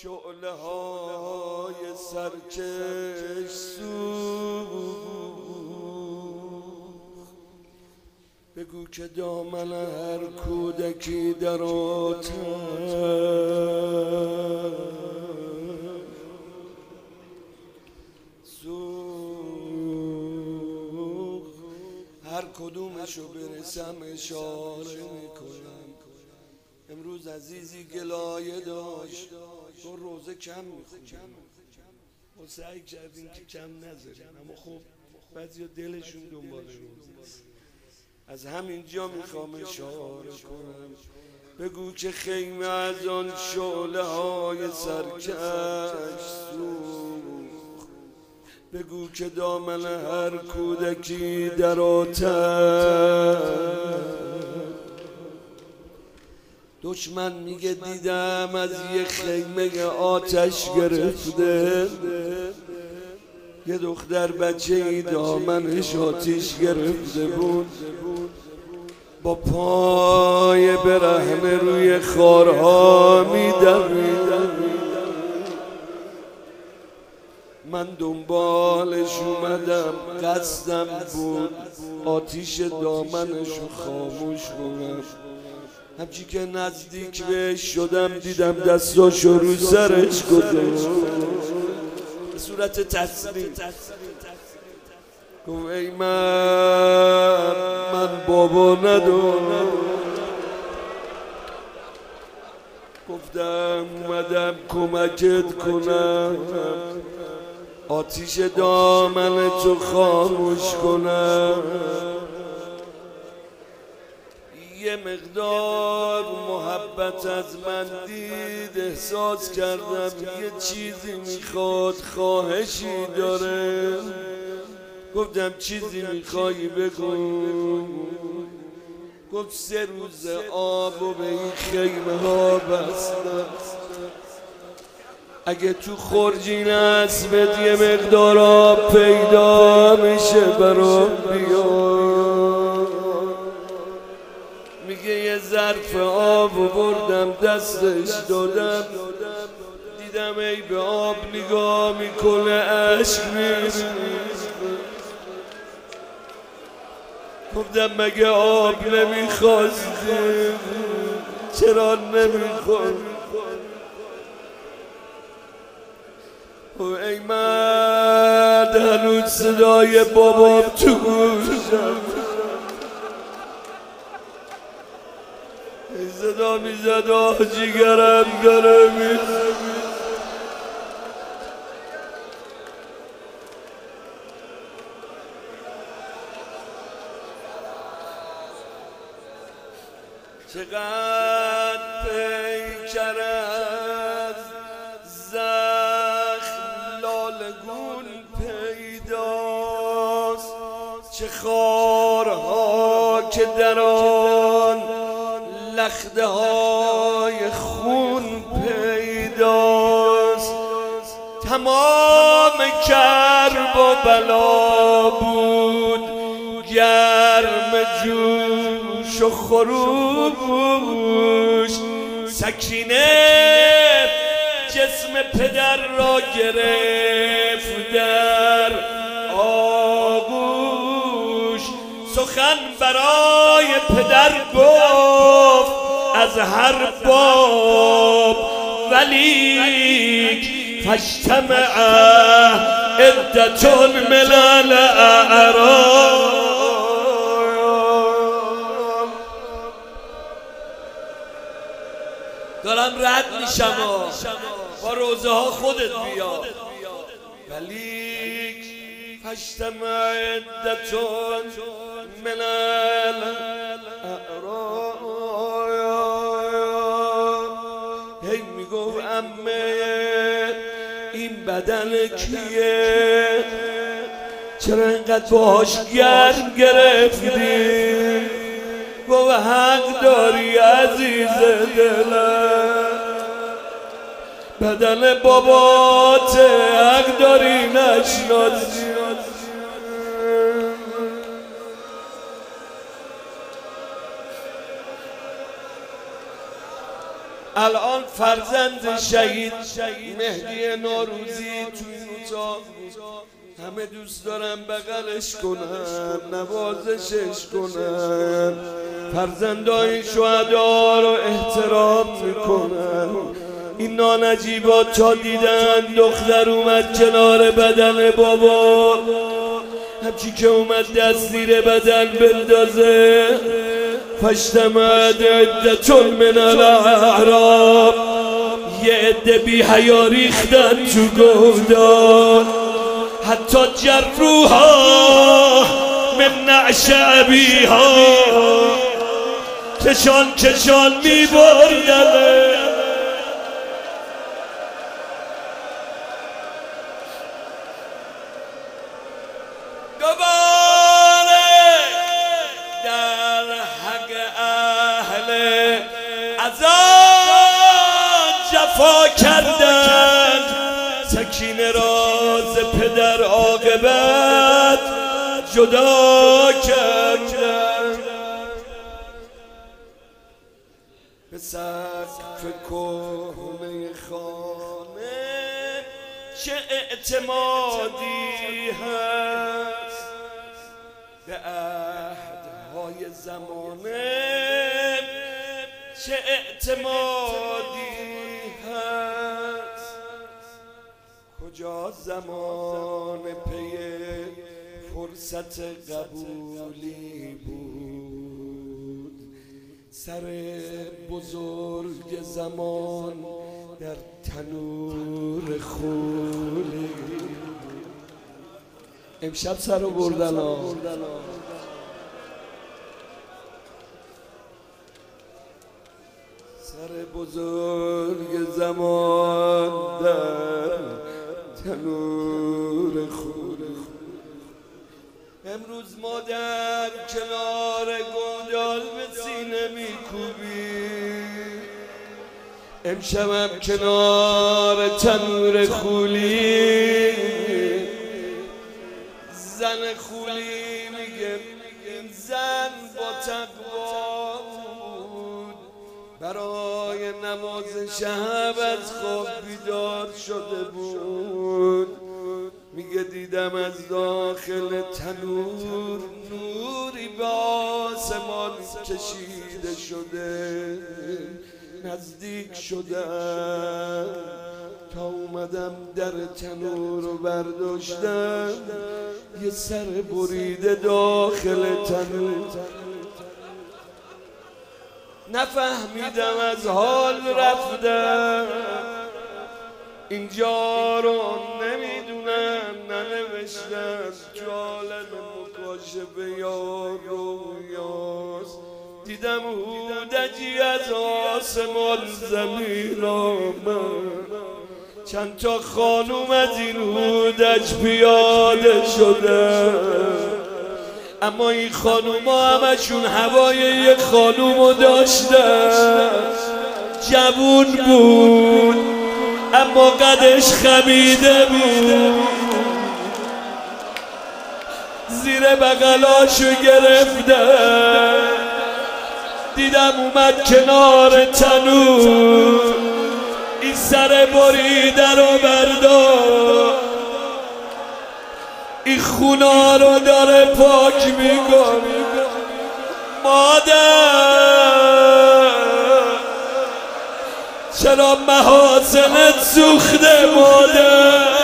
شعله های سرکش سوخت. بگو که دامن هر کودکی در آتش سوخت. هر کدومشو برسم اشاره میکنم. امروز عزیزی گلایه داشت تو روزه کم میخونیم، ما سعی کردیم که کم نذاریم، اما خب بعضی دلشون دنبال روزه است. از همینجا میخوام اشاره کنم. بگو که خیمه از آن شعله های سرکش سوخت. بگو که دامن هر کودکی در آتش. دشمن میگه دیدم از یه خیمه آتش گرفته، یه دختر بچه ای دامنش آتش گرفته بود، با پای برهنه روی خارها میدوید. من دنبالش اومدم، قصدم بود آتیش دامنشو خاموش کنم. همچی که نزدیک بهش شدم دیدم دستاشو رو سرش گذاشت به صورت تسلیم. گفت ای من بابا ندارم. گفتم اومدم کمکت کنم، آتیش دامن تو خاموش کنم. یه مقدار محبت از من دید، احساس کردم یه چیزی میخواد، خواهشی داره. گفتم چیزی میخوایی بگو. گفت 3 روز آب به این خیمه ها بستم، اگه تو خرجین اسبت یه مقدار آب پیدا میشه برام بیار. میگه یه ظرف آب بردم دستش دادم، دیدم ای به آب نگاه میکنه اشک میریزه. گفتم مگه آب نمیخواستی؟ چرا نمیخواد؟ ای مرد هنوز صدای بابام تو گوشم، صدا میزد آه جیگرم داره میزد. چقدر پیکر از زخم لالگون پیداست، چه خارها که در آن لخده های خون پیداست. تمام کرب و بلا بود گرم جوش و خروش. سکینه جسم پدر را گرفت در آغوش. سخن برای پدر گفت از هر باب، ولیک فاجتمع عدة من الاعراب. دارم رد میشم با روزه ها خودت بیا. ولیک فاجتمع عدة من الاعراب. هی میگفت عمه این بدن کیه؟ چرا اینقدر باهاش گرم گرفتی؟ گفت حق داری عزیز دلم، بدن باباته، حق داری نشناسی. الان فرزند شهید مهدی نوروزی توی اتاق همه دوست دارن بغلش کنن نوازشش کنن فرزندای شهدا رو احترام میکنن این نانجیبا تا دیدن دختر اومد کنار بدن بابا همچی که اومد دست زیر بدن بندازه فاجتمعت عدة من الاعراب یه عده بی حیا ریختن تو گودان حتی جروها من نعش ابیها کشان می بردن دوباره در حق اهل عذاب جفا کردن سکینه را ز پدر عاقبت جدا کردن به سقف کهنه خانه چه اعتمادی هست به عهدهای زمانه چه اعتمادی هست کجا زمان پی فرصت قبولی بود سر بزرگ زمان در تنور خولی امشب سر رو بردن سر بزرگ زمان در تنور خولی امروز ما در کنار گودال به سینه میکوبی امشبم کنار تنور خولی زن خولی میگه این زن با تقوا بود برای نماز شب از خواب بیدار شده بود میگه دیدم از داخل تنور نوری به آسمان کشیده شده نزدیک شدم تا اومدم در تنور رو برداشتم یه سر بریده داخل تنور نفهمیدم از حال رفتم اینجا رو نمیدونم ننوشتم تو عالم مکاشفه یا رویاست دیدم هودجی از آسمان زمین آمد چند تا خانوم از این هودج پیاده شده اما این خانوم ها همشون هوای یک خانوم رو داشتن جوون بود اما قدش خمیده بود زیر بغلاشو گرفتن دیدم اومد کنار تنور این سر بریده رو بردار این خونا رو داره پاک میکنه مادر چرا محاسنت سوخته مادر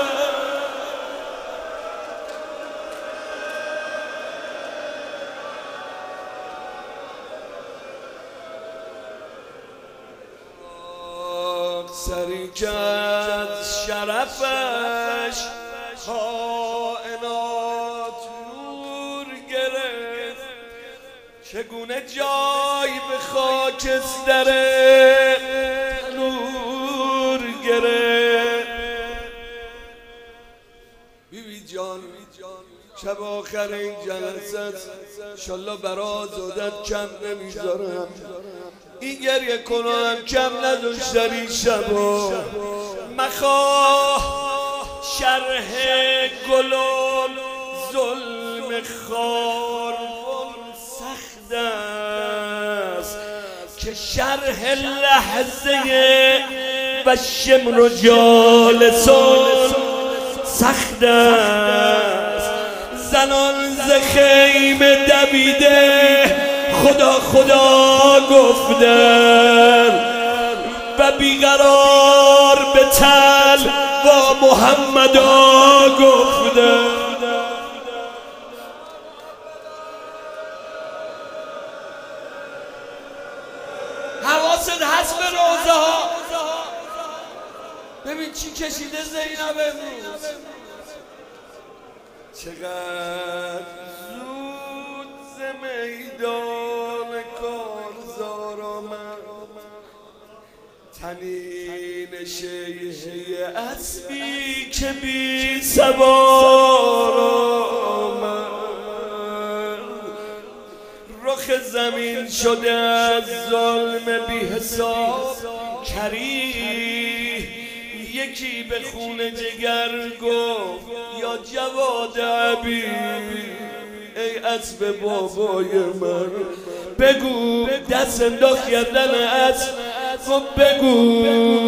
سری که از شرفش کائنات نور گرفت چگونه جای به خاکستر نور گرفت بیبی جان شب آخر این جلسه انشالله برا زودت کم نمیذارم این گریه کنم کم نداشتن این شبا مخواه شرح گلون ظلم خار سخت است که شرح لحظه و شمر جالسون سخت است. زنان ز خیمه دویده خدا خدا گفتن و بیقرار به تل با محمدا گفتن. حواست هست به روزه ها. ببین چی کشیده زینب امروز. چقدر زود ز میدان کارزار آمد، طنین شیهه اسبی که بی سوار آمد. رخ زمین شده از ظلم بی حساب کریه، یکی به خون جگر گفت یا جواد عبی ای اسب بابای من، بگو دست انداخت کردن اسب، گفت بگو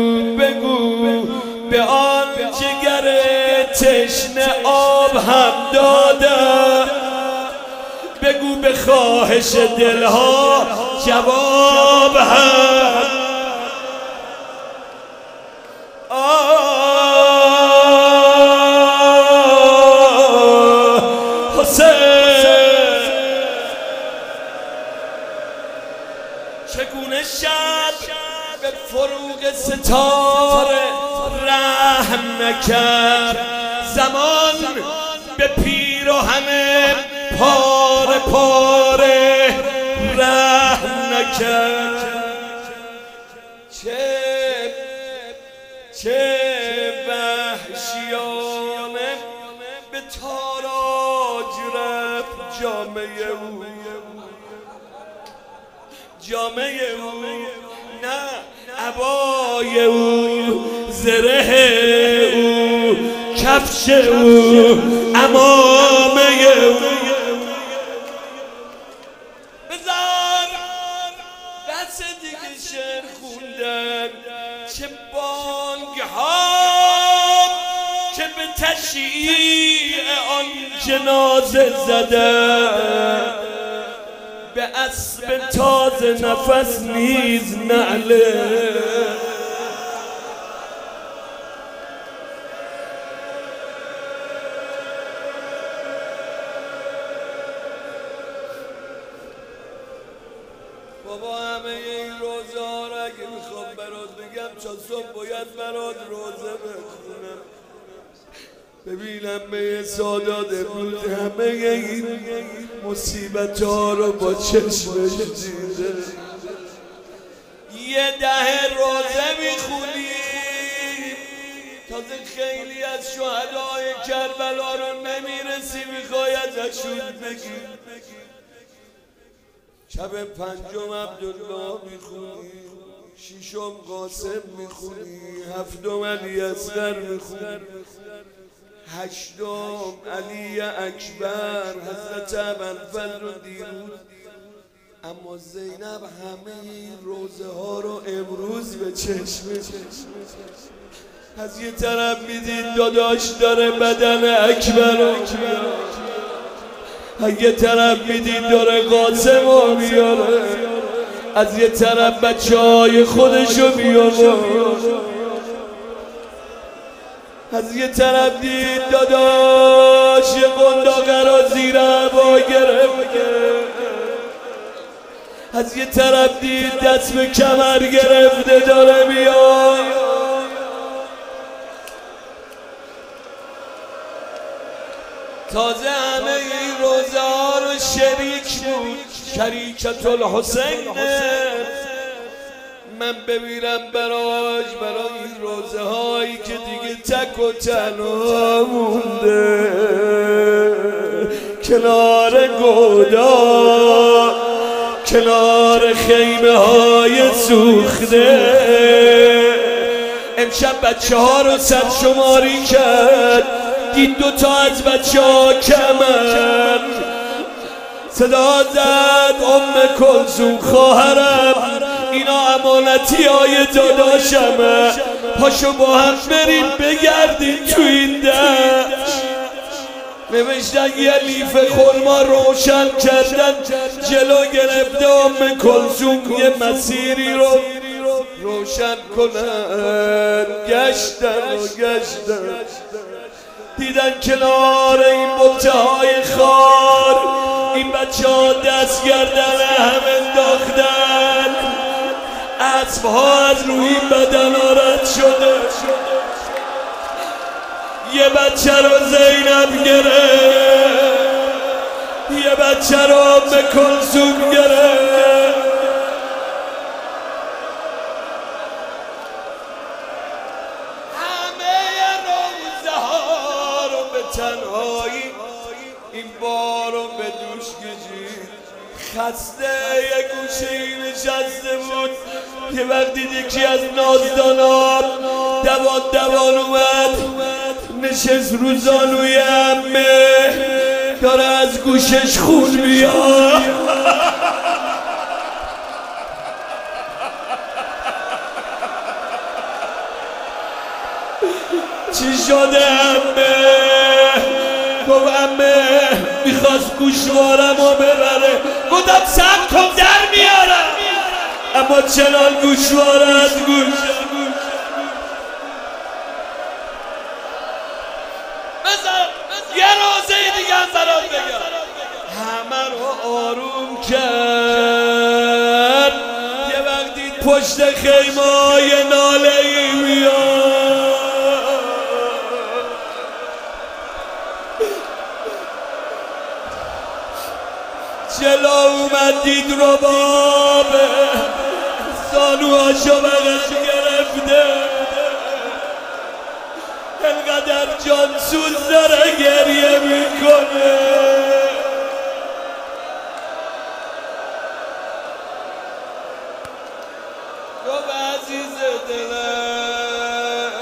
به آن جگر تشنه آب هم داده، بگو به خواهش دلها جواب هم. چگونه شب به فروغ ستاره رحم نکرد، زمان به پیراهن پاره پاره رحم نکرد. چه وحشیانه به تاراج رفت جامعه او نه عبای او، زره او، کفش او، عمامه او. بذار بس دیگه شعر خوندن، چه بانگ ها که به تشییع آن جنازه زدن، به اسب تازه نفس نیز نعله. بابا همه این روزه ها را اگه میخوام برات بگم تا صبح باید برات روزه بخونم. ببینم به سادات امروز همه این مصیبت ها رو با چشمش دیده. یه ده روزه میخونی تازه خیلی از شهدای کربلا رو نمیرسی، میخوای ازشون بگی. شب پنجم عبدالله میخونی، ششم قاسم میخونی، هفتم علی اصغر میخونی، هشتم علی اکبر حضرت ابوالفضل رو دیروز. اما زینب همه این روزه ها رو امروز به چشم از یه طرف میدید داداش داره بدن اکبر، از یه طرف میدید داره قاسم رو میاره، از یه طرف بچه های خودشو میاره، از یه طرف دید داداش یه قنداقه رو زیر هوا گرفته، از یه طرف دید دست به کمر گرفته داره میاد. تازه همه این روزه ها رو شریک بود، شریکت الحسین. من بمیرم برای این روزه هایی که دیگه تک و تنها مونده کنار گودا، کنار خیمه های سوخته. امشب بچه ها رو سرشماری کرد، دید دوتا از بچه ها کمن، صدا زد ام کلثوم خواهرم امتی های داداشمه، پاشو با هم بریم بگردیم تو این دشت. نوشتن یه لیف خرما روشن کردن جلو گرفته ام کلثوم یه مسیری رو روشن کنن. گشتن دیدن کنار این بوته های خار این بچه ها دست گردن هم انداختن، اسب ها از روی این بدن ها رد شده. یه بچه رو زینب گرفت، یه بچه رو ام کلثوم گرفت. تنهایی این بارو به دوش کشید. خسته یه گوشه نشسته بود که وقتی یکی از نازدانان دوان اومد نشست رو زانوی عمه، داره از گوشش خون میاد. چی شده عمه؟ گفت عمه میخواست گوشوارم رو ببره. گفتم صبر کن در میارم، اما چنان گوشواره از گوش. بذار یه روزه دیگه هم برات بگم. همه رو آروم کرد. یه وقتی پشت خیمه یه ناله ای میاد. جلو اومد دید ربابه زانوهاشو بغل گرفته، انقدر جانسوز داره گریه میکنه. گفت عزیز دلم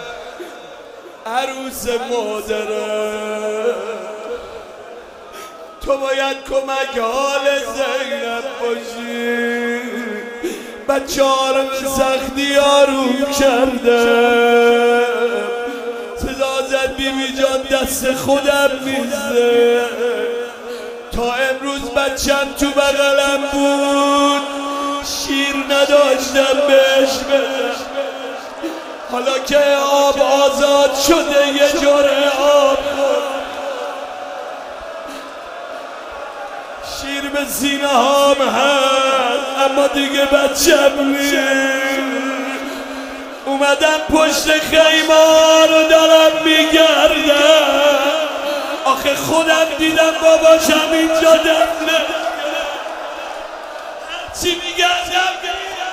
عروس مادره، تو باید کمک حال زینب باشی. بچه ها رو به سختی آروم کرده. صدا زد بیبی جان دست خودم میزه. تا امروز بچم تو بغلم بود، شیر نداشتم بهش بدم. حالا که آب آزاد شده یه جرعه آب شیر به سینه هام هست، اما دیگه بچم نیست. اومدم پشت خیمه رو دارم میگردم، آخه خودم دیدم باباشم اینجا دفنه. چی میگردم